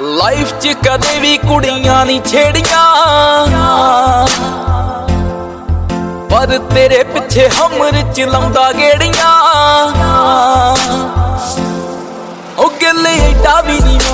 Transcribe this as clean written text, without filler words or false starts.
Life ਚ ਕਦੇ ਵੀ ਕੁੜੀਆਂ ਨਹੀਂ ਛੇੜੀਆਂ, ਪਰ ਤੇਰੇ ਪਿੱਛੇ ਹਮਰ ਚ ਲਾਉਂਦਾ ਗੇੜੀਆਂ। ਉਹ ਗਿੱਲ ਏਡਾ ਵੀ ਨਹੀਂ